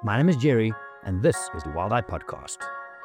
My name is Jerry, and this is the Wild Eye Podcast.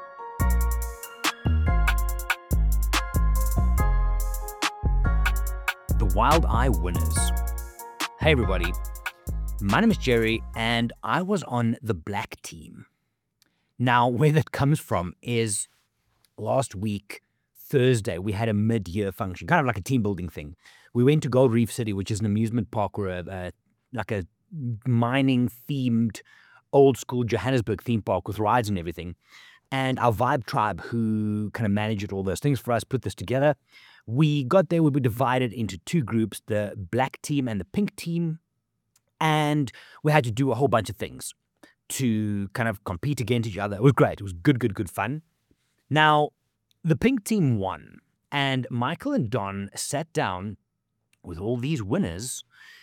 The Wild Eye Winners. Hey everybody, my name is Jerry, and I was on the black team. Now, where that comes from is last week, Thursday, we had a mid-year function, kind of like a team building thing. We went to Gold Reef City, which is an amusement park or like a mining-themed, old-school Johannesburg theme park with rides and everything. And our Vibe Tribe, who kind of managed all those things for us, put this together. We got there, we were divided into two groups, the black team and the pink team. And we had to do a whole bunch of things to kind of compete against each other. It was great. It was good fun. Now, the pink team won, and Michael and Don sat down with all these winners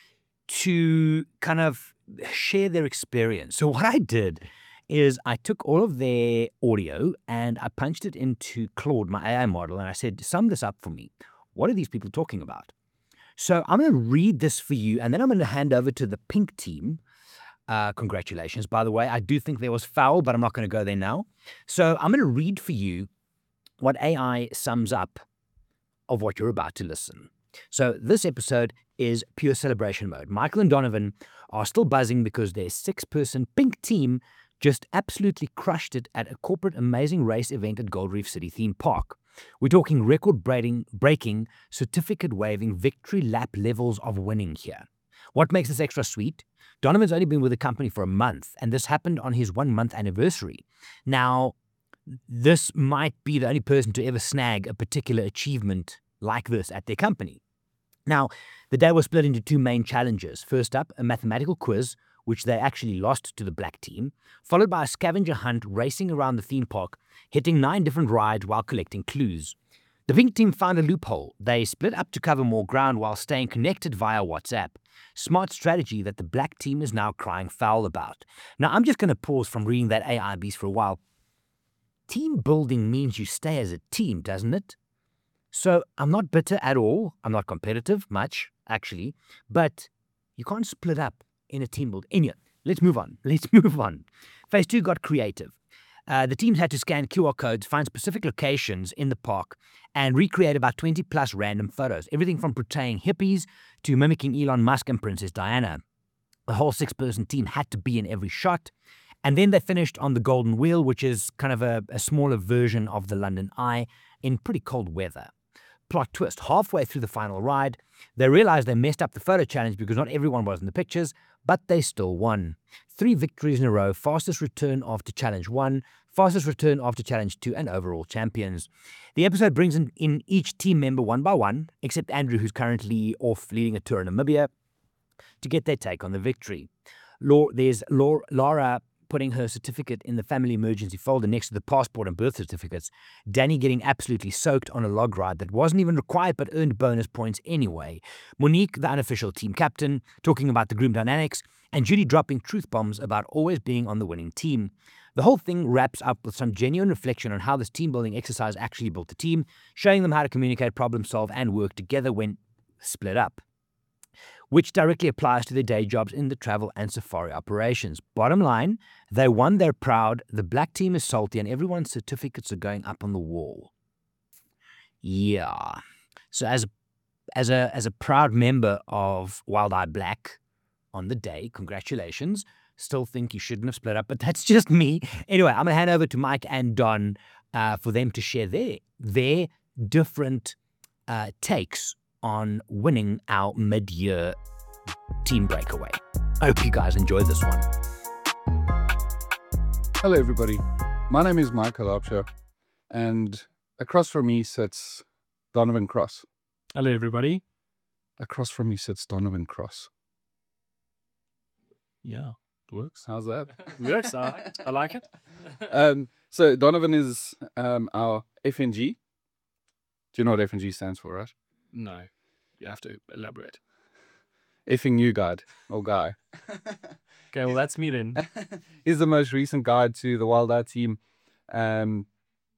to kind of share their experience. So what I did is I took all of their audio and I punched it into Claude, my AI model, and I said, sum this up for me. What are these people talking about? So I'm going to read this for you, and then I'm going to hand over to the pink team. Congratulations, by the way. I do think there was foul, but I'm not going to go there now. So I'm going to read for you what AI sums up of what you're about to listen. So this episode is pure celebration mode. Michael and Donovan are still buzzing because their 6-person pink team just absolutely crushed it at a corporate amazing race event at Gold Reef City theme park. We're talking record-breaking, certificate-waving victory lap levels of winning here. What makes this extra sweet? Donovan's only been with the company for a month, and this happened on his 1-month anniversary. Now, this might be the only person to ever snag a particular achievement like this at their company. Now, the day was split into two main challenges. First up, a mathematical quiz, which they actually lost to the black team, followed by a scavenger hunt racing around the theme park, hitting 9 different rides while collecting clues. The pink team found a loophole. They split up to cover more ground while staying connected via WhatsApp. Smart strategy that the black team is now crying foul about. Now, I'm just going to pause from reading that AI beast for a while. Team building means you stay as a team, doesn't it? So I'm not bitter at all. I'm not competitive much, actually. But you can't split up in a team build. Anyway, let's move on. Phase 2 got creative. The teams had to scan QR codes, find specific locations in the park, and recreate about 20 plus random photos. Everything from portraying hippies to mimicking Elon Musk and Princess Diana. The whole 6-person team had to be in every shot. And then they finished on the Golden Wheel, which is kind of a smaller version of the London Eye in pretty cold weather. Plot twist, halfway through the final ride, they realized they messed up the photo challenge because not everyone was in the pictures, but they still won. 3 victories in a row, fastest return after challenge 1, fastest return after challenge 2, and overall champions. The episode brings in each team member one by one, except Andrew, who's currently off leading a tour in Namibia, to get their take on the victory. There's Laura putting her certificate in the family emergency folder next to the passport and birth certificates. Danny getting absolutely soaked on a log ride that wasn't even required but earned bonus points anyway. Monique, the unofficial team captain, talking about the group dynamics, and Judy dropping truth bombs about always being on the winning team. The whole thing wraps up with some genuine reflection on how this team building exercise actually built the team, showing them how to communicate, problem solve, and work together when split up, which directly applies to their day jobs in the travel and safari operations. Bottom line, they won, they're proud, the black team is salty, and everyone's certificates are going up on the wall. Yeah. So as a proud member of Wild Eye Black on the day, congratulations. Still think you shouldn't have split up, but that's just me. Anyway, I'm going to hand over to Mike and Don for them to share their different takes on winning our mid-year team breakaway. I hope you guys enjoy this one. Hello, everybody. My name is Michael Opsher, and across from me sits Donovan Cross. Hello, everybody. Across from me sits Donovan Cross. Yeah, it works. How's that? Works. I like it. So Donovan is our FNG. Do you know what FNG stands for, right? No, you have to elaborate. Effing new guide or guy. Okay, well, that's me then. He's the most recent guide to the Wild Eye team. And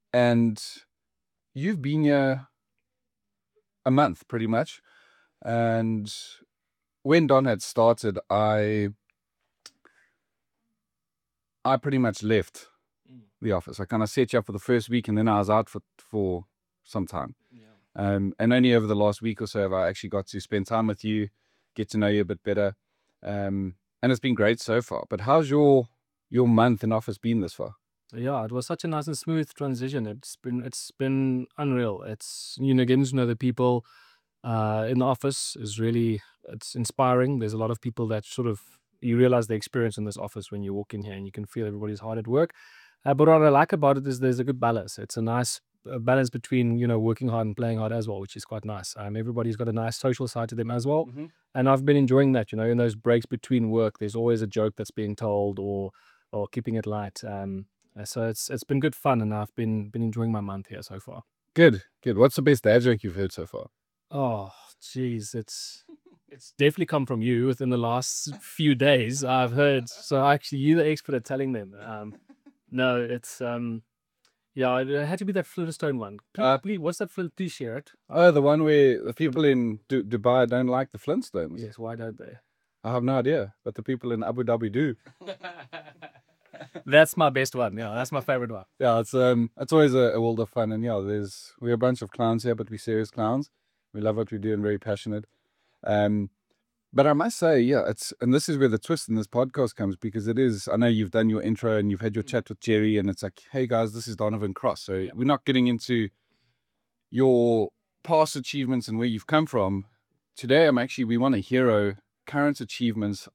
you've been here a month, pretty much. And when Don had started, I I pretty much left the office. I kind of set you up for the first week, and then I was out for some time. And only over the last week or so have I actually got to spend time with you, get to know you a bit better. And it's been great so far. But how's your month in office been this far? Yeah, it was such a nice and smooth transition. It's been unreal. It's, you know, getting to know the people in the office is really, it's inspiring. There's a lot of people that sort of, you realize the experience in this office when you walk in here, and you can feel everybody's hard at work. But what I like about it is there's a good balance. It's a nice balance between, you know, working hard and playing hard as well, which is quite nice. Everybody's got a nice social side to them as well. And I've been enjoying that, you know, in those breaks between work, there's always a joke that's being told, or keeping it light. So it's been good fun, and I've been enjoying my month here so far. Good. What's the best dad joke you've heard so far? Oh, geez, it's definitely come from you within the last few days, I've heard. So actually, you're the expert at telling them. No, it's yeah, it had to be that Flintstone one. Please, what's that Flint? Please share it. Oh, the one where the people in Dubai don't like the Flintstones. Yes, why don't they? I have no idea, but the people in Abu Dhabi do. That's my best one. Yeah, that's my favorite one. Yeah, it's always a world of fun, and yeah, we're a bunch of clowns here, but we're serious clowns. We love what we do and very passionate. But I must say, yeah, and this is where the twist in this podcast comes, because it is, I know you've done your intro and you've had your chat with Jerry, and it's like, hey guys, this is Donovan Cross. So we're not getting into your past achievements and where you've come from. Today, we want to hero current achievements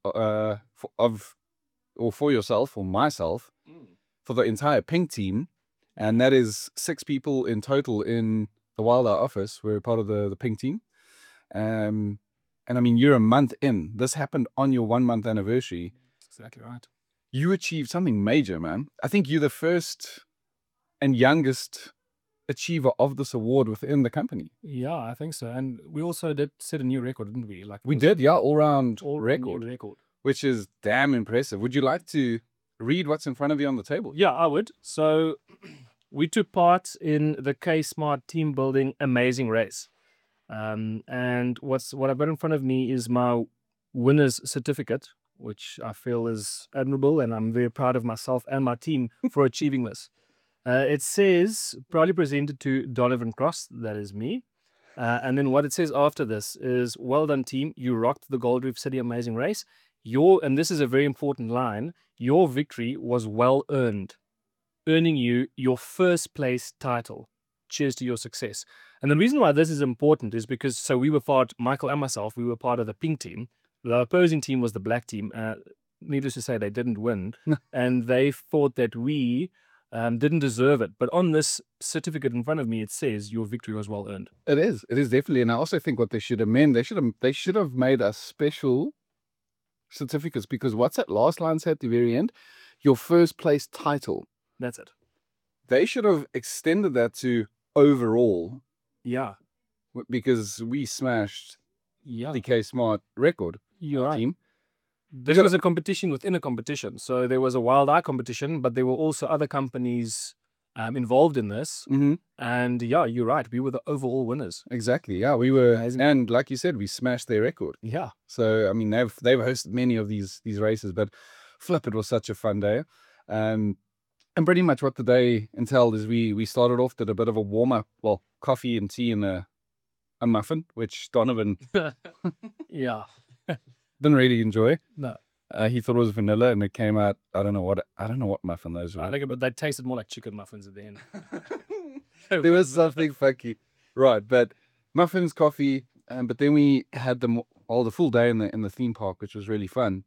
for yourself or myself, for the entire Pink team. And that is 6 people in total in the Wilder office. We're part of the Pink team. And I mean, you're a month in. This happened on your 1-month anniversary. That's exactly right. You achieved something major, man. I think you're the first and youngest achiever of this award within the company. Yeah, I think so. And we also did set a new record, didn't we? Like We did, yeah, all-round record, which is damn impressive. Would you like to read what's in front of you on the table? Yeah, I would. So we took part in the K-Smart Team Building Amazing Race. And what I've got in front of me is my winner's certificate, which I feel is admirable, and I'm very proud of myself and my team for achieving this. It says, proudly presented to Donovan Cross, that is me. And then what it says after this is, well done team, you rocked the Gold Reef City Amazing Race. And this is a very important line, your victory was well earned, earning you your first place title. Cheers to your success. And the reason why this is important is because, so we were Michael and myself, we were part of the Pink team. The opposing team was the Black team. Needless to say, they didn't win. And they thought that we didn't deserve it. But on this certificate in front of me, it says your victory was well earned. It is definitely. And I also think what they should amend, they should have made us special certificates, because what's that last line say at the very end? Your first place title. That's it. They should have extended that to overall. Yeah. Because we smashed the K-Smart record. You're right. Team. This was a competition within a competition. So there was a Wild Eye competition, but there were also other companies involved in this. And yeah, you're right. We were the overall winners. Exactly. Yeah, we were. And like you said, we smashed their record. Yeah. So, I mean, they've hosted many of these races, but flip, it was such a fun day. And pretty much what the day entailed is we started off, did a bit of a warm-up, well, coffee and tea and a muffin, which Donovan yeah didn't really enjoy. No. He thought it was vanilla, and it came out, I don't know what muffin those were. I think, but they tasted more like chicken muffins at the end. There was something funky. Right, but muffins, coffee, but then we had the full day in the theme park, which was really fun.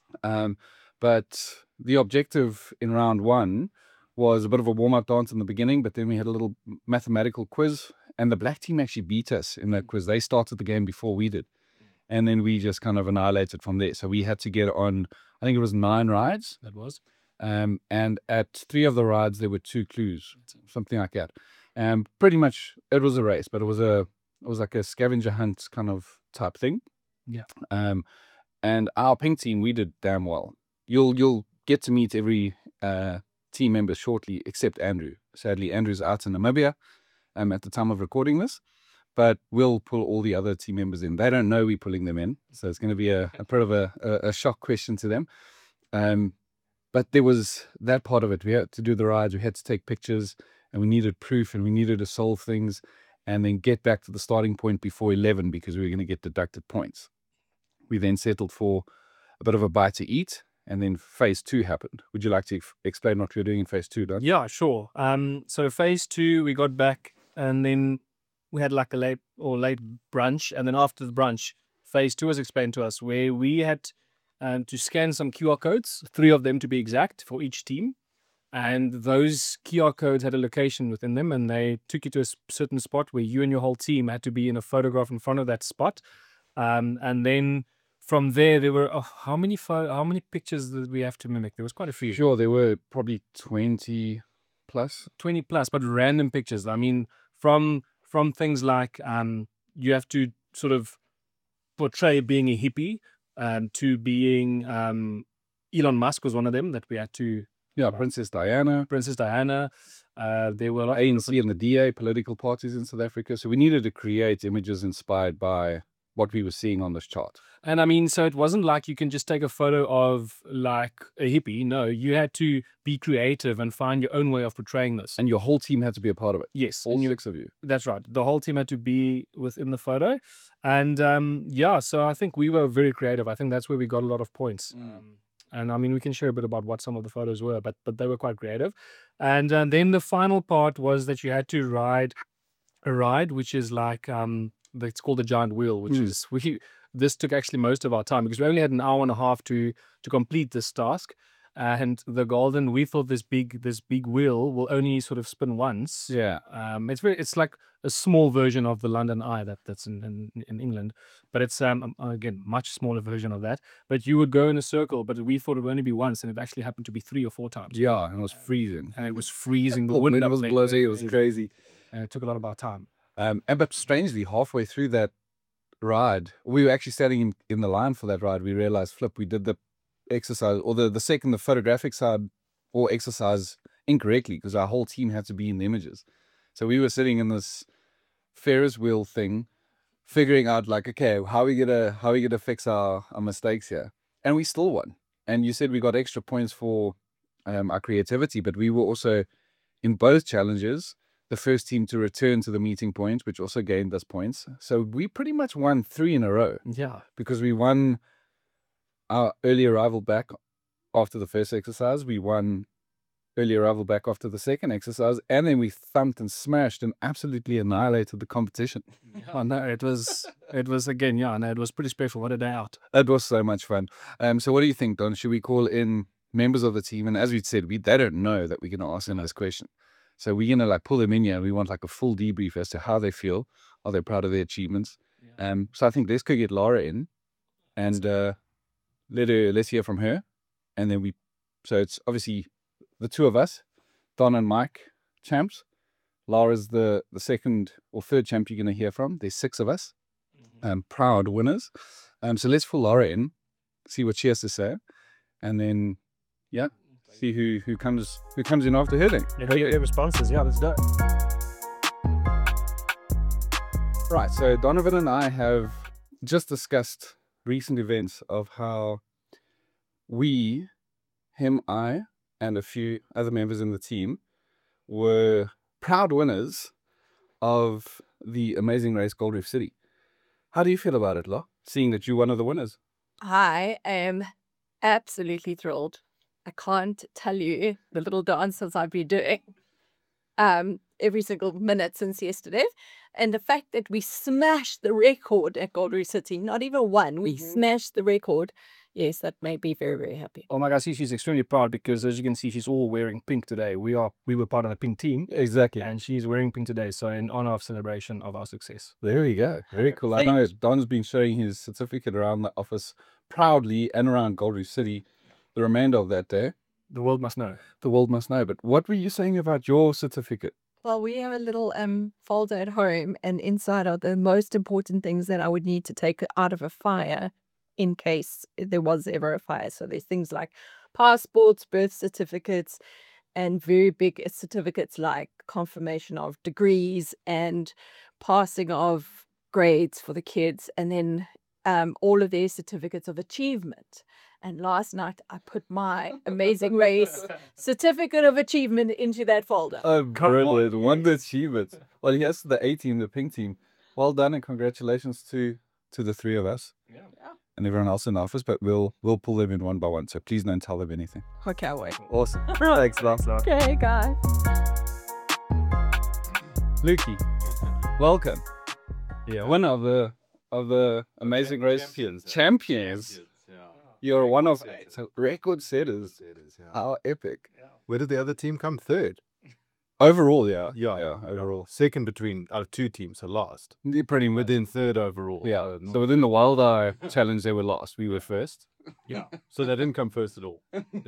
But the objective in round 1 was a bit of a warm-up dance in the beginning, but then we had a little mathematical quiz, and the Black team actually beat us in that quiz. They started the game before we did, and then we just kind of annihilated from there. So we had to get on, I think it was 9 rides. That was. And at 3 of the rides, there were 2 clues, something like that. Pretty much, it was a race, but it was like a scavenger hunt kind of type thing. Yeah. And our Pink team, we did damn well. You'll get to meet every team member shortly, except Andrew. Sadly, Andrew's out in Namibia at the time of recording this, but we'll pull all the other team members in. They don't know we're pulling them in, so it's going to be a bit of a shock question to them. But there was that part of it. We had to do the rides, we had to take pictures, and we needed proof, and we needed to solve things, and then get back to the starting point before 11 because we were going to get deducted points. We then settled for a bit of a bite to eat, and then phase 2 happened. Would you like to explain what we were doing in phase 2, Don? Yeah, sure. So phase 2, we got back, and then we had like a late brunch, and then after the brunch, phase 2 was explained to us, where we had to scan some QR codes, 3 of them to be exact, for each team. And those QR codes had a location within them, and they took you to a certain spot where you and your whole team had to be in a photograph in front of that spot. And then from there were how many pictures did we have to mimic? There was quite a few. Sure, there were probably 20 plus. 20 plus, but random pictures. I mean, from things like you have to sort of portray being a hippie, to being Elon Musk was one of them that we had to. Yeah, Princess Diana. There were a lot ANC and the DA, political parties in South Africa. So we needed to create images inspired by what we were seeing on this chart. And I mean, so it wasn't like you can just take a photo of like a hippie. No, you had to be creative and find your own way of portraying this. And your whole team had to be a part of it. Yes. All 6 of you. That's right. The whole team had to be within the photo. And yeah, so I think we were very creative. I think that's where we got a lot of points. And I mean, we can share a bit about what some of the photos were, but they were quite creative. And then the final part was that you had to ride a ride, which is like, it's called the giant wheel, which is, this took actually most of our time because we only had an hour and a half to complete this task. And we thought this big wheel will only sort of spin once. Yeah. It's like a small version of the London Eye that's in England, but it's again much smaller version of that. But you would go in a circle, but we thought it would only be once, and it actually happened to be 3 or 4 times. Yeah, and it was freezing. And it was freezing. The The wind wind up was there, blowing. It was crazy. and it took a lot of our time. But strangely, halfway through that ride, we were actually standing in the line for that ride. We realized, flip, we did the exercise, or the photographic side or exercise incorrectly because our whole team had to be in the images. So we were sitting in this Ferris wheel thing, figuring out like, okay, how are we gonna fix our mistakes here? And we still won. And you said we got extra points for our creativity, but we were also in both challenges the first team to return to the meeting point, which also gained us points. So we pretty much won 3 in a row. Yeah. Because we won our early arrival back after the first exercise. We won early arrival back after the second exercise. And then we thumped and smashed and absolutely annihilated the competition. Oh no, it was again, yeah, no, it was pretty special. What a day out. That was so much fun. So what do you think, Don? Should we call in members of the team? And as we said, they don't know that we're going to ask them this question. So we're going to like pull them in here and we want like a full debrief as to how they feel. Are they proud of their achievements? Yeah. So I think let's go get Laura in and let's hear from her. And then so it's obviously the 2 of us, Don and Mike, champs. Laura's the second or third champ you're going to hear from. There's 6 of us, proud winners. So let's pull Laura in, see what she has to say. And then, yeah, see who comes in after her then. Yeah, your responses. Yeah, let's do it. Right, so Donovan and I have just discussed recent events of how him, I, and a few other members in the team were proud winners of the Amazing Race Gold Reef City. How do you feel about it, La? Seeing that you're one of the winners. I am absolutely thrilled. I can't tell you the little dances I've been doing every single minute since yesterday. And the fact that we smashed the record at Gold Reef City, not even one, we smashed the record. Yes, that made me very, very happy. Oh my gosh, she's extremely proud because as you can see, she's all wearing pink today. We were part of the pink team. Exactly. And she's wearing pink today. So in honor of celebration of our success. There we go. Very cool. I know Don's been showing his certificate around the office proudly and around Gold Reef City the remainder of that day. The world must know. The world must know. But what were you saying about your certificate? Well, we have a little folder at home, and inside are the most important things that I would need to take out of a fire in case there was ever a fire. So there's things like passports, birth certificates, and very big certificates like confirmation of degrees and passing of grades for the kids, and then all of their certificates of achievement. And last night I put my amazing race certificate of achievement into that folder. Oh, brilliant. One achievement. Well, yes, the A team, the pink team. Well done and congratulations to the three of us. Yeah. And everyone else in the office, but we'll pull them in one by one. So please don't tell them anything. Okay, wait. Awesome. Thanks, Lance. Okay, guys. Lukey, welcome. Yeah, one of the amazing race champions. You're one of record setters. How epic. Where did the other team come? Third. Overall, yeah. Yeah. Overall. Second between out of two teams, so last. Pretty much. Within third overall. Yeah. So within the Wild Eye Challenge, they were last. We were first. Yeah. So they didn't come first at all.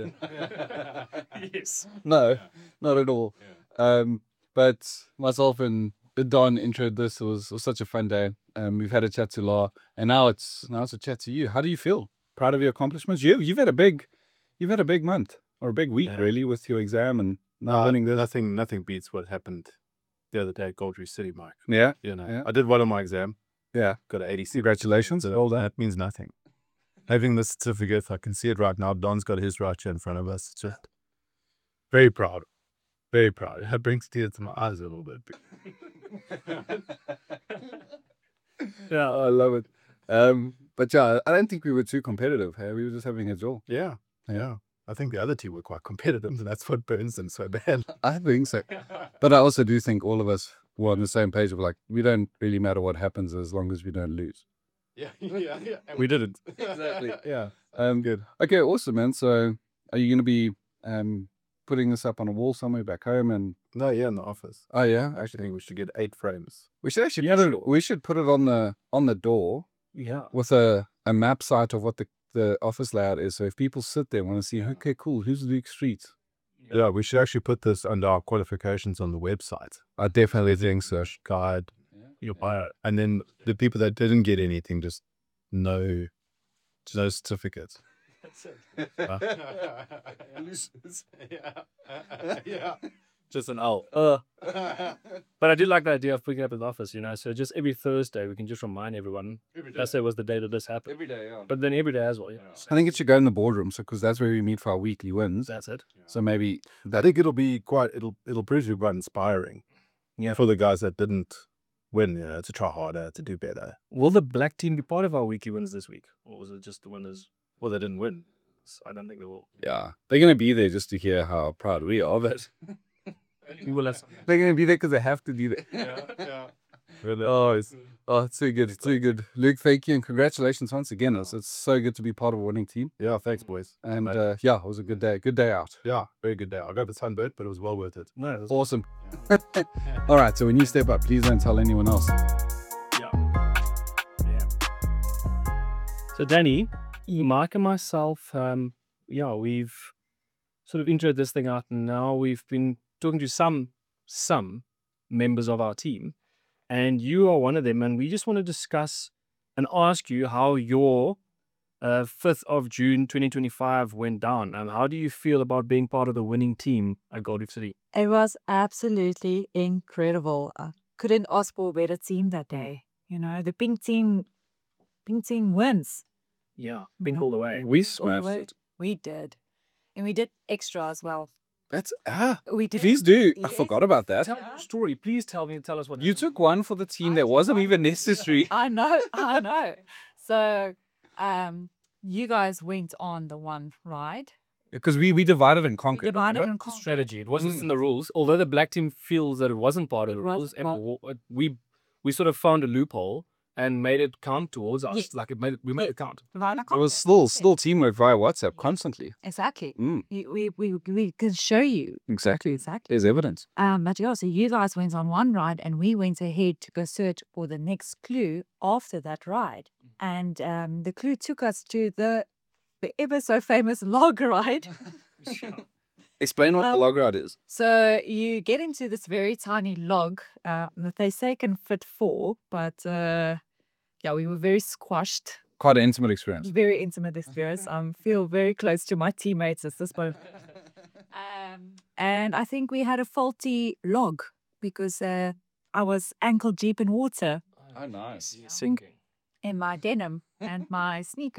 Yes. No, not at all. But myself and Don introed this. It was such a fun day. We've had a chat to La, and now it's a chat to you. How do you feel? Proud of your accomplishments? You've had a big month or a big week really with your exam and now winning this. Nothing beats what happened the other day at Gold Reef City, Mike. Yeah, You know, Yeah. I did well on my exam. yeah. Got an 86. Congratulations. So Well done. that means nothing. Having the certificate, I can see it right now. Don's got his right here in front of us. It's just very proud. Very proud. It brings tears to my eyes a little bit. Yeah, I love it. But yeah, I don't think we were too competitive. Hey? We were just having a joke. Yeah. I think the other two were quite competitive, and that's what burns them so bad. I think so. But I also do think all of us were on the same page of like, we don't really matter what happens as long as we don't lose. Yeah. We didn't. Exactly. Yeah. Good. Okay, awesome, man. So are you going to be putting this up on a wall somewhere back home? And No, yeah, in the office. oh yeah, I actually think we should get 8 frames. we should actually we should put it on the door Yeah. with a map site of what the office layout is. So if people sit there and want to see, okay, cool, who's Luke Street? Yeah, we should actually put this under our qualifications on the website. I definitely think so. Guide, your bio. And then the people that didn't get anything, just no certificates. Just an L. But I do like the idea of picking up in the office, you know. So just every Thursday, we can just remind everyone. Thursday was the day that this happened. Every day, yeah. But then every day as well, yeah. I think it should go in the boardroom, so because that's where we meet for our weekly wins. That's it. So maybe I think it'll be it'll prove to be quite inspiring. Yeah. For the guys that didn't win, you know, to try harder, to do better. Will the black team be part of our weekly wins this week? Or was it just the winners? Well, they didn't win. So I don't think they will. yeah, they're gonna be there just to hear how proud we are. But We will have some. they're gonna be there because they have to be there. Really? Oh, it's too good. It's too good. Luke, thank you and congratulations once again. It's so good to be part of a winning team. Yeah, thanks, boys. And yeah, it was a good day. Good day out. Yeah, very good day. I got the sunburnt, but it was well worth it. No, that's Awesome. All right. So when you step up, please don't tell anyone else. Yeah. So Danny, Mike and myself, we've sort of introed this thing out, and now we've been talking to some members of our team, and you are one of them, and we just want to discuss and ask you how your 5th of June 2025 went down, and how do you feel about being part of the winning team at Gold Reef City? It was absolutely incredible. I couldn't ask for a better team that day. You know, the pink team wins. Yeah, pink all the way. We All the smashed way. it. We did. And we did extra as well. That's We did. please do. I Yes. forgot about that. Tell your story. Please tell us what You took one for the team that wasn't even necessary. I know. So, you guys went on the one ride. Because we divided and conquered. Divided remember? and conquered. strategy. It wasn't in the rules. Although the black team feels that it wasn't part of the It rules, wasn't and we sort of found a loophole and made it count towards us. Yes. Like we made it count. Divided and It was conquered. still teamwork via WhatsApp constantly. Exactly. Mm, We can show you. exactly. Exactly. There's evidence. But yeah, so you guys went on one ride and we went ahead to go search for the next clue after that ride. And the clue took us to the ever so famous log ride. Explain what the Well- log ride is. So you get into this very tiny log that they say can fit 4, but we were very squashed. Quite an intimate experience. Very intimate experience. I feel very close to my teammates at this moment. And I think we had a faulty log because I was ankle deep in water Oh, nice. Sinking. in my denim and my sneakers.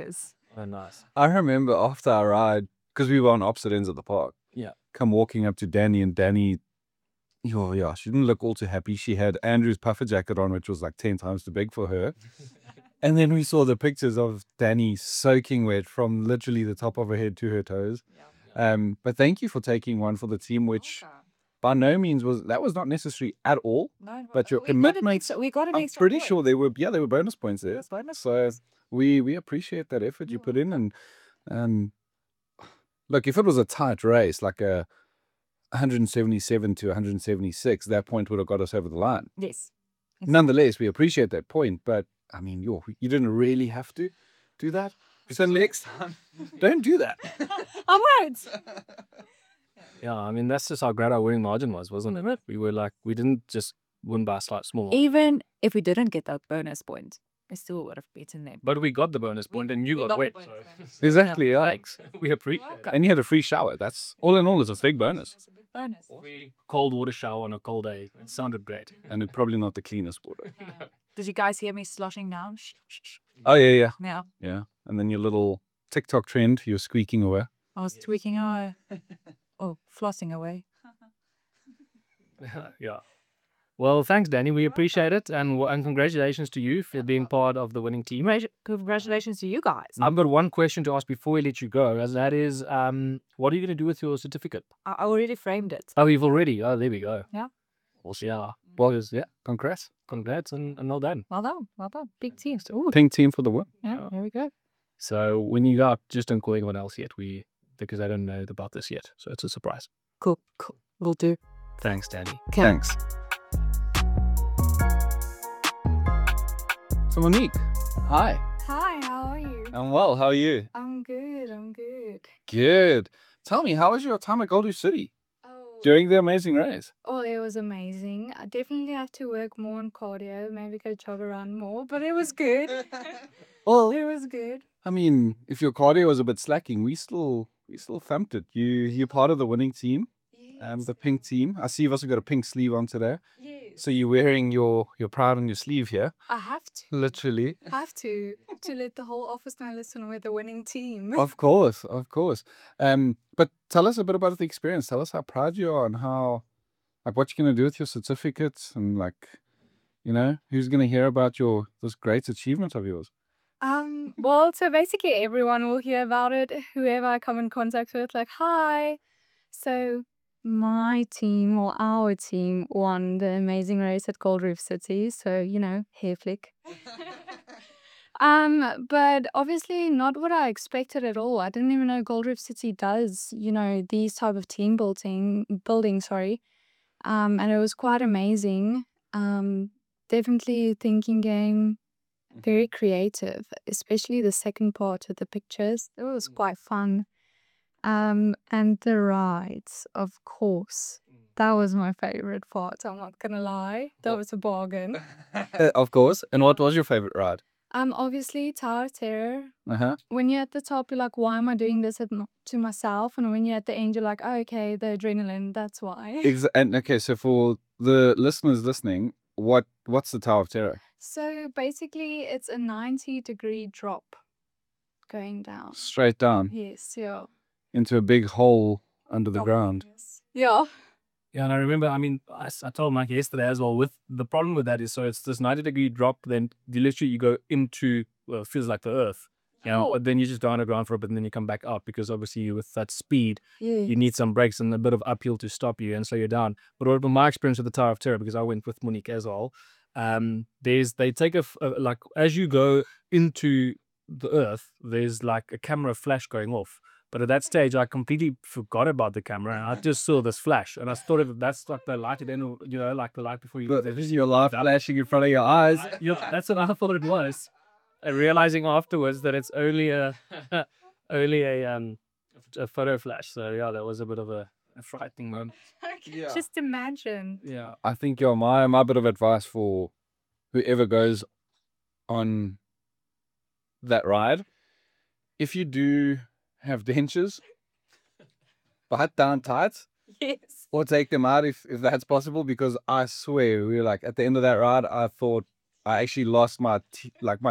Oh, nice. I remember after our ride, because we were on opposite ends of the park. Yeah. Come walking up to Danny, and Danny, yeah, she didn't look all too happy. She had Andrew's puffer jacket on, which was like 10 times too big for her. And then we saw the pictures of Danny soaking wet from literally the top of her head to her toes. But thank you for taking one for the team, which by no means was not necessary at all. No, But your we got an commitment, extra- we got an I'm extra pretty point. sure there were bonus points there. Yes, bonus So we appreciate that effort you put in, and look, if it was a tight race like a 177 to 176, that point would have got us over the line. Yes. Nonetheless, we appreciate that point, but I mean, you didn't really have to do that. So next time, don't do that. I won't. Yeah, I mean, that's just how great our winning margin was, wasn't it? We were like, we didn't just win by a slight small, Even if we didn't get that bonus point, we still would have beaten them. but we got the bonus point and you we got got the wet. bonus So. point. Exactly. Yeah. Thanks. We appreciate it. And you had a free shower. That's all in all, it's a big bonus. It's a big bonus. Cold water shower on a cold day. It sounded great. And it's probably not the cleanest water. Did you guys hear me sloshing down? Shh, shh, shh. Oh, yeah. Yeah. Yeah. And then your little TikTok trend, you're squeaking away. I was tweaking away. Oh, flossing away. Yeah. Well, thanks, Danny. We appreciate it. And congratulations to you for being part of the winning team. Congratulations to you guys. I've got one question to ask before we let you go, and that is, what are you going to do with your certificate? I already framed it. Oh, you've already. Oh, there we go. Yeah. Awesome. Yeah. Well, yeah. Congrats and well done. Well done. Well done. Big team. Pink team for the win. Yeah, there we go. So when you go out, just don't call anyone else yet. Because they don't know about this yet. So it's a surprise. Cool. Will do. Thanks, Danny. Thanks. So Monique, hi. Hi, how are you? I'm well. How are you? I'm good, I'm good. Good. Tell me, how was your time at Gold Reef City Oh, during the amazing race? it was amazing. I definitely have to work more on cardio, maybe go jog around more, but it was good. Well, It was good. I mean, if your cardio was a bit slacking, we still thumped it. You're part of the winning team, the pink team. I see you've also got a pink sleeve on today. Yes. So you're wearing your pride on your sleeve here, I have to. literally. To let the whole office know, listen, we're the winning team. Of course. But tell us a bit about the experience. Tell us how proud you are and how, like, what you're gonna do with your certificates, and like, who's gonna hear about this great achievement of yours. Well, so basically everyone will hear about it, whoever I come in contact with, like, hi. So my team or our team won the amazing race at Gold Reef City. So, hair flick. But obviously not what I expected at all. I didn't even know Gold Reef City does, these type of team building, sorry. And it was quite amazing. Definitely thinking game, very creative, especially the second part of the pictures. It was quite fun. And the rides, of course. That was my favorite part. I'm not gonna lie. That was a bargain. Of course. And what was your favorite ride? Obviously Tower of Terror. Uh-huh. When you're at the top, you're like, why am I doing this to myself? And when you're at the end, you're like, oh, okay, the adrenaline, that's why. And okay, so for the listeners listening, what's the Tower of Terror? So basically, it's a 90-degree drop going down. Straight down Yes, yeah. into a big hole under the ground. Yes. Yeah. Yeah, and I remember, I mean, I told Mike yesterday as well, with the problem with that is, so it's this 90-degree drop, then you go into, well, it feels like the earth, but then you just go underground for a bit and then you come back up, because obviously with that speed, you need some brakes and a bit of uphill to stop you and slow you down. But what my experience with the Tower of Terror, because I went with Monique as well, they take like, as you go into the earth, there's like a camera flash going off. But at that stage, I completely forgot about the camera, and I just saw this flash, and I thought that's like the light, then like the light before you. But this is your light flashing in front of your eyes. That's what I thought it was. And realizing afterwards that it's only a photo flash. So yeah, that was a bit of a frightening moment. Just imagine. Yeah. I think my bit of advice for whoever goes on that ride, if you do have dentures, bite down tight, Yes. or take them out if that's possible, because I swear we were like, at the end of that ride, I thought I actually lost my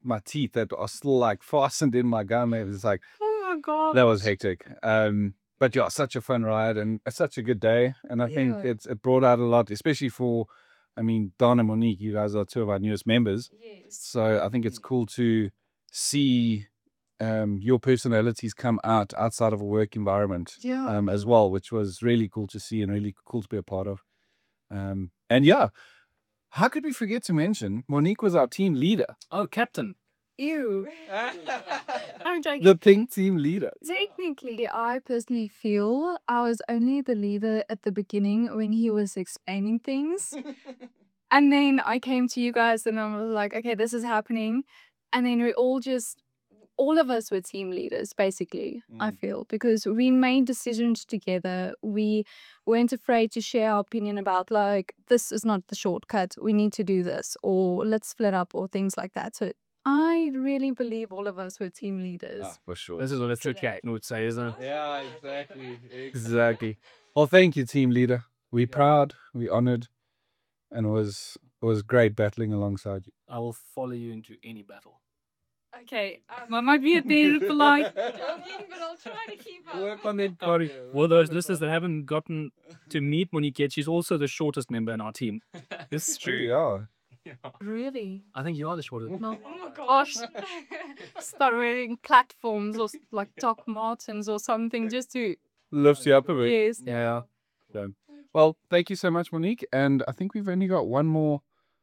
my teeth that are still like fastened in my gum. It was like, Oh my god. that was hectic. But yeah, such a fun ride and such a good day. And I think Yeah. it brought out a lot, especially for, I mean, Don and Monique, you guys are two of our newest members. Yes. So I think it's cool to see your personalities come out outside of a work environment Yeah. as well, which was really cool to see and really cool to be a part of. And yeah, how could we forget to mention Monique was our team leader, Oh, captain. Ew. I'm joking. the pink team leader. Technically, I personally feel I was only the leader at the beginning when he was explaining things. And then I came to you guys and I was like, okay, this is happening. And then all of us were team leaders, basically, I feel, because we made decisions together. We weren't afraid to share our opinion about, like, this is not the shortcut. We need to do this, or let's split up, or things like that. So I really believe all of us were team leaders. For sure. This is what a true captain would say, isn't it? Yeah, exactly. Exactly. Well, thank you, team leader. We're proud, we're honored, and it was great battling alongside you. I will follow you into any battle. Okay, I might be a bit polite, but I'll try to keep up. Work on that, Sorry. Well, those listeners that haven't gotten to meet Monique yet, she's also the shortest member in our team. This is true. Yeah. Really? I think you are the shortest. No. Oh my gosh. Start wearing platforms or like Doc Martens or something just to. Lifts you up a bit. Yes. Yeah. So, well, thank you so much, Monique. And I think we've only got one more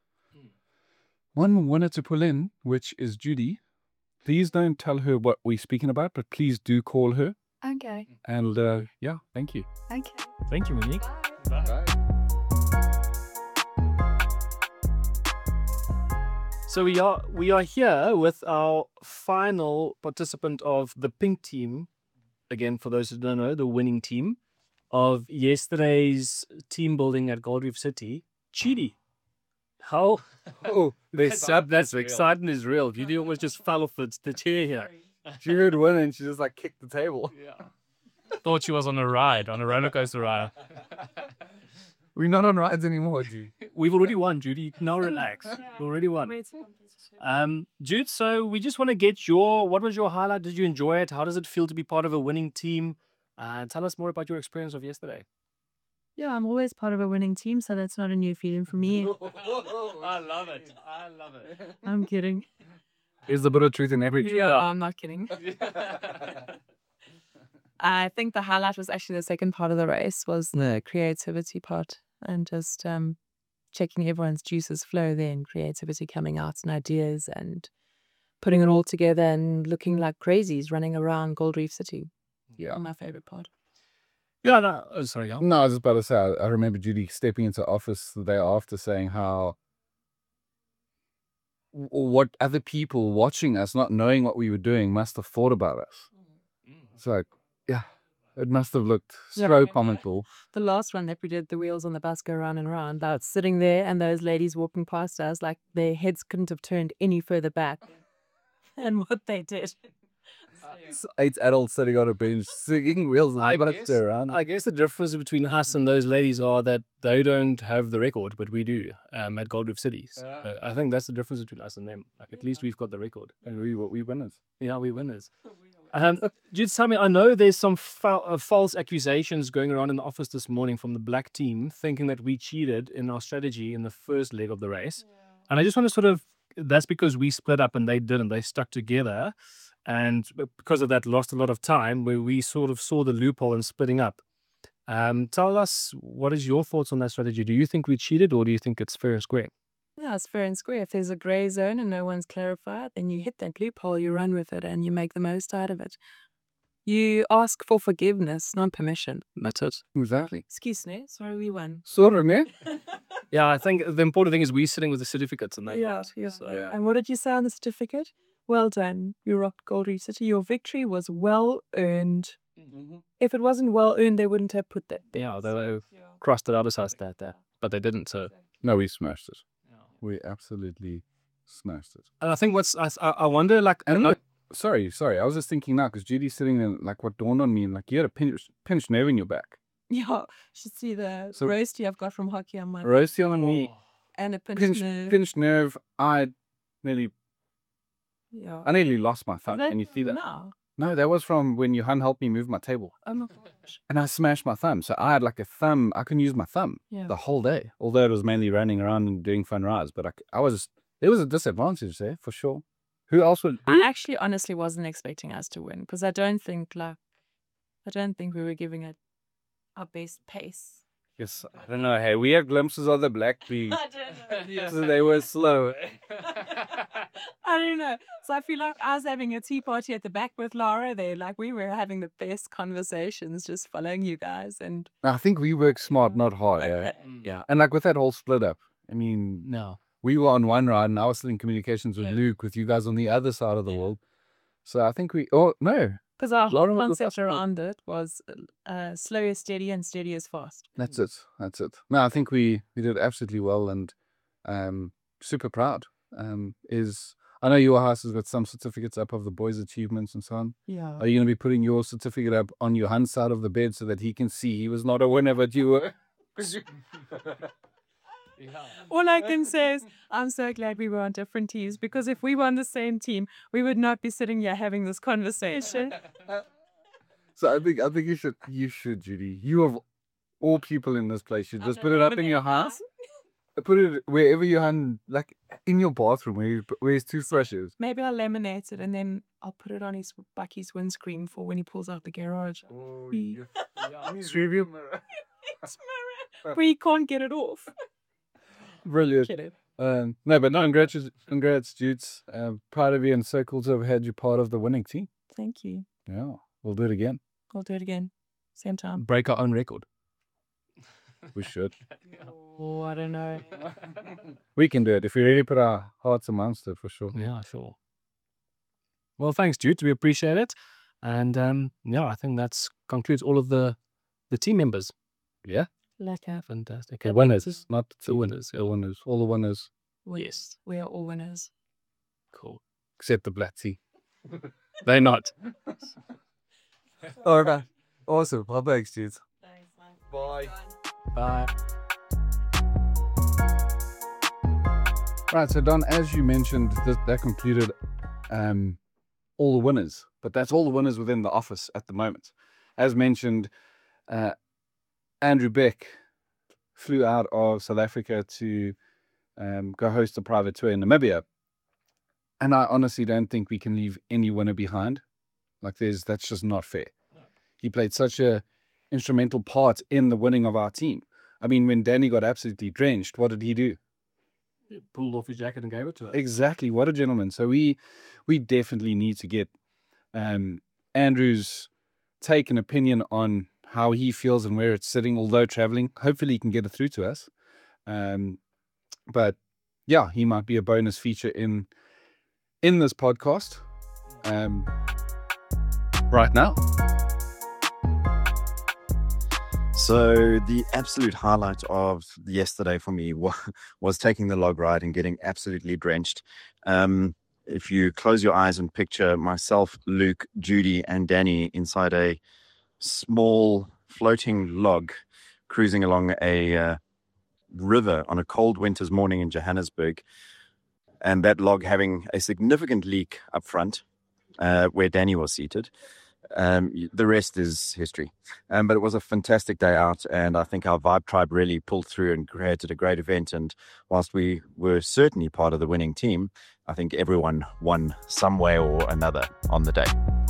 winner to pull in, which is Judy. Please don't tell her what we're speaking about, but please do call her. Okay. And yeah, thank you. Okay. Thank you, Monique. So we are here with our final participant of the pink team. Again, for those who don't know, the winning team of yesterday's team building at Gold Reef City, Chidi. How? Oh, That's exciting is real. You almost just fell off the chair here. she heard win and she just like kicked the table. Thought she was on a ride, on a roller coaster ride. We're not on rides anymore, Judy. We've already won, Judy. Now relax. We already won. Jude, so we just want to get what was your highlight? Did you enjoy it? How does it feel to be part of a winning team? Tell us more about your experience of yesterday. Yeah, I'm always part of a winning team, so that's not a new feeling for me. I love it. I love it. I'm kidding. Here's the bit of truth in every. Yeah, I'm not kidding. I think the highlight was actually the second part of the race was the creativity part and just checking everyone's juices flow there and creativity coming out and ideas and putting it all together and looking like crazies running around Gold Reef City. Yeah. My favorite part. Yeah, no. Oh, sorry, yeah. No, I was just about to say, I remember Judy stepping into office the day after saying how what other people watching us, not knowing what we were doing, must have thought about us. It's like, yeah, it must have looked so comical. The last one that we did, the wheels on the bus go round and round, I was sitting there and those ladies walking past us, like their heads couldn't have turned any further back than what they did. 8 adults sitting on a bench singing wheels on the bus go around. I guess the difference between us and those ladies are that they don't have the record, but we do at Gold Reef City. I think that's the difference between us and them. Like, at least we've got the record. And we winners. Yeah, we winners. Jude, tell me, I know there's some false accusations going around in the office this morning from the black team, thinking that we cheated in our strategy in the first leg of the race. And I just want to that's because we split up and they didn't. They stuck together. And because of that, lost a lot of time where we sort of saw the loophole in splitting up. Tell us, what is your thoughts on that strategy? Do you think we cheated or do you think it's fair and square? Yeah, it's fair and square. If there's a grey zone and no one's clarified, then you hit that loophole, you run with it, and you make the most out of it. You ask for forgiveness, not permission. That's it. Exactly. Excuse me, sorry, we won. Sort of, man. Yeah, I think the important thing is we're sitting with the certificates and they Yeah. Yeah. And what did you say on the certificate? Well done. You rocked Gold Reef City. Your victory was well earned. If it wasn't well earned, they wouldn't have put that there. Yeah, they crossed it out as us that, but they didn't. So No, we smashed it. We absolutely smashed it. and I think I wonder, like, And sorry. I was just thinking now because Judy's sitting there, like, what dawned on me, and like, you had a pinched nerve in your back. Yeah, you should see the So- roasty I've got from hockey on my Roasty on me, and a pinched nerve. pinched nerve. I nearly Yeah. I nearly lost my Is thumb. that Can you see that? now? No, that was from when Johan helped me move my table. Oh my gosh. And I smashed my thumb. So I had like a thumb. I couldn't use my thumb Yeah. the whole day. Although it was mainly running around and doing fun rides. But there was a disadvantage there for sure. Who else would? I actually honestly wasn't expecting us to win because I don't think we were giving it our best pace. Yes, I don't know. Hey, we had glimpses of the Black Bee. So they were slow. I don't know. So I feel like I was having a tea party at the back with Laura there. Like we were having the best conversations just following you guys. And I think we worked smart, not hard. Yeah. Yeah. And like with that whole split up, I mean, No. we were on one ride and I was still in communications with Luke, with you guys on the other side of the world. So I think because our Laura was the concept first one. around it was slow is steady and steady is fast. That's it. No, I think we did absolutely well and super proud. I know your house has got some certificates up of the boys' achievements and so on. Yeah. Are you going to be putting your certificate up on your Johan's side of the bed so that he can see he was not a winner, but you were? All I can say is I'm so glad we were on different teams because if we were on the same team, we would not be sitting here having this conversation. So I think you should, Judy. You of all people in this place should just put it up in your house. Put it wherever like in your bathroom where his toothbrush is. Maybe I'll laminate it and then I'll put it on Bucky's windscreen for when he pulls out the garage. Oh, He- review. It's mirror, but he can't get it off. Brilliant. Get it? No, but no, congrats, dudes. Proud of you and so cool to have had you part of the winning team. Thank you. Yeah, we'll do it again. I'll do it again. Same time. Break our own record. We should. Oh, I don't know. We can do it if we really put our hearts amongst it for sure. Yeah, sure. Well, thanks, Jude. We appreciate it. And yeah, I think that concludes all of the team members. Yeah, Lekker. Fantastic. okay, And winners, not the winners. the winners, all the winners Yes. We are all winners. Cool. except the Black Tea. They're not. All right, awesome. Well, thanks, dudes. Thanks, man. Bye. Bye. Right, so Don, as you mentioned, that concluded all the winners, but that's all the winners within the office at the moment. As mentioned, Andrew Beck flew out of South Africa to go host a private tour in Namibia. And I honestly don't think we can leave any winner behind. Like that's just not fair. He played such a instrumental part in the winning of our team. I mean, when Danny got absolutely drenched, what did he do? Pulled off his jacket and gave it to her. Exactly. What a gentleman. So we definitely need to get Andrew's take and opinion on how he feels and where it's sitting, although traveling. Hopefully he can get it through to us. But yeah, he might be a bonus feature in this podcast right now. So the absolute highlight of yesterday for me was taking the log ride and getting absolutely drenched. If you close your eyes and picture myself, Luke, Judy, and Danny inside a small floating log cruising along a river on a cold winter's morning in Johannesburg, and that log having a significant leak up front where Danny was seated. The rest is history. But it was a fantastic day out, and I think our Vibe Tribe really pulled through and created a great event. And whilst we were certainly part of the winning team, I think everyone won some way or another on the day.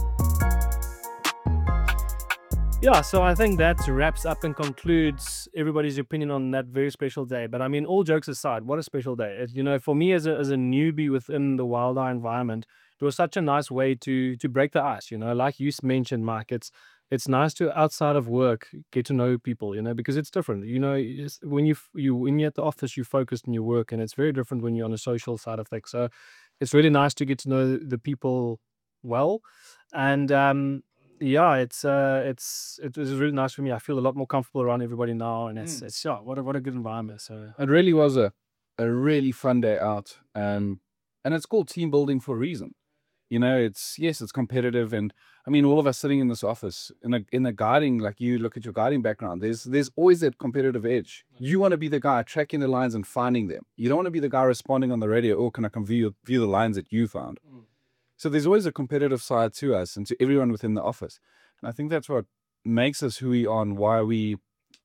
Yeah, so I think that wraps up and concludes everybody's opinion on that very special day. But I mean, all jokes aside, what a special day. For me as a newbie within the Wild Eye environment, it was such a nice way to break the ice. Like you mentioned, Mike, it's nice to, outside of work, get to know people, because it's different. When you're at the office, you're focused on your work, and it's very different when you're on the social side of things. So it's really nice to get to know the people well. And yeah, it was really nice for me. I feel a lot more comfortable around everybody now, and it's what a good environment. So It really was a really fun day out, and it's called team building for a reason. It's competitive, and I mean, all of us sitting in this office in a guiding, like you look at your guiding background, there's always that competitive edge. You want to be the guy tracking the lines and finding them. You don't want to be the guy responding on the radio, "Oh, can I come view the lines that you found?" So there's always a competitive side to us and to everyone within the office. And I think that's what makes us who we are and why we,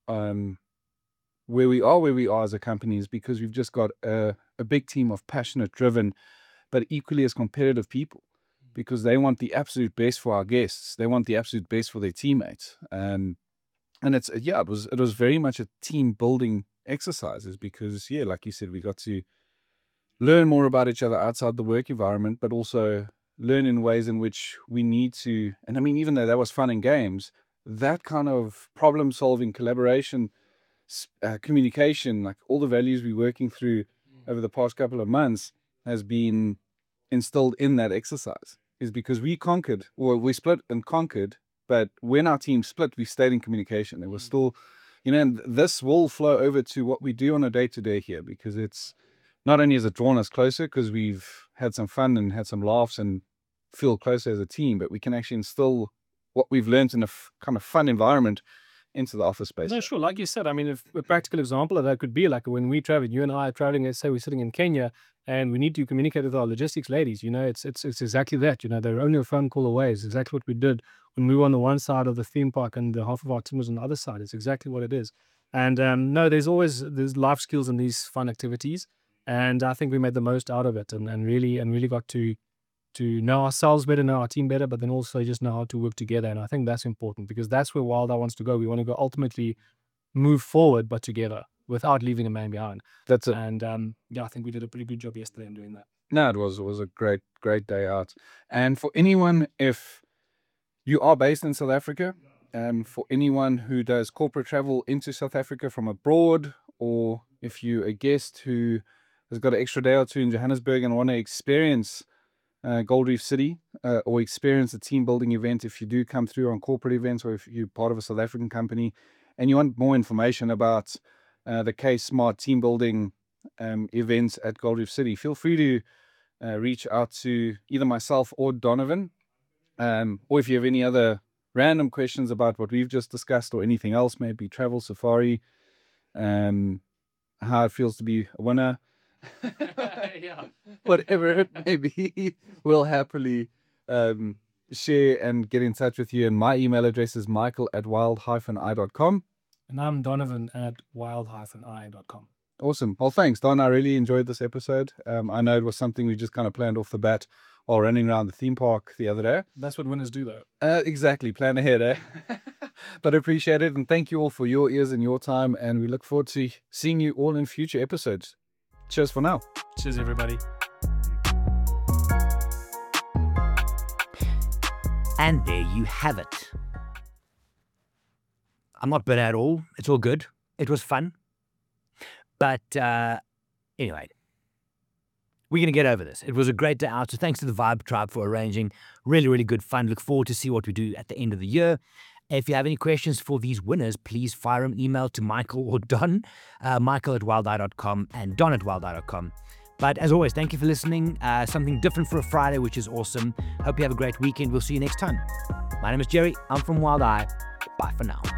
where we are as a company, is because we've just got a big team of passionate, driven, but equally as competitive people, because they want the absolute best for our guests. They want the absolute best for their teammates. And it's, yeah, it was very much a team building exercises because, yeah, like you said, we got to learn more about each other outside the work environment, but also learn in ways in which we need to. And I mean, even though that was fun and games, that kind of problem solving, collaboration, communication, like all the values we're working through over the past couple of months has been instilled in that exercise, is because we conquered, or we split and conquered, but when our team split, we stayed in communication. There was still, you know, and this will flow over to what we do on a day-to-day here, because it's not only has it drawn us closer because we've had some fun and had some laughs and feel closer as a team, but we can actually instill what we've learned in a kind of fun environment into the office space. No, sure. Like you said, I mean, if a practical example of that could be like when we travel, you and I are traveling, let's say we're sitting in Kenya and we need to communicate with our logistics ladies, you know, it's exactly that, you know, they're only a phone call away. It's exactly what we did when we were on the one side of the theme park and the half of our team was on the other side. It's exactly what it is. And no, there's life skills in these fun activities. And I think we made the most out of it and really got to know ourselves better, know our team better, but then also just know how to work together. And I think that's important because that's where Wild Eye wants to go. We want to go ultimately move forward, but together without leaving a man behind. That's it. And yeah, I think we did a pretty good job yesterday in doing that. No, it was a great day out. And for anyone, if you are based in South Africa, for anyone who does corporate travel into South Africa from abroad, or if you're a guest who has got an extra day or two in Johannesburg and want to experience Gold Reef City, or experience a team building event, if you do come through on corporate events, or if you're part of a South African company and you want more information about the K Smart team building events at Gold Reef City, feel free to reach out to either myself or Donovan, or if you have any other random questions about what we've just discussed or anything else, maybe travel, safari, how it feels to be a winner, Yeah. whatever it may be, we'll happily share and get in touch with you. And my email address is michael@wild-i.com. And I'm Donovan at wild-i.com. Awesome. Well, thanks, Don. I really enjoyed this episode. I know it was something we just kind of planned off the bat while running around the theme park the other day. That's what winners do, though. Exactly. Plan ahead, eh? But appreciate it. And thank you all for your ears and your time. And we look forward to seeing you all in future episodes. Cheers for now. Cheers, everybody. And there you have it. I'm not bitter at all. It's all good. It was fun. But anyway, we're going to get over this. It was a great day out. So thanks to the Vibe Tribe for arranging. Really, really good fun. Look forward to see what we do at the end of the year. If you have any questions for these winners, please fire an email to Michael or Don, michael@wild-i.com and don@wild-i.com. But as always, thank you for listening. Something different for a Friday, which is awesome. Hope you have a great weekend. We'll see you next time. My name is Jerry. I'm from Wild Eye. Bye for now.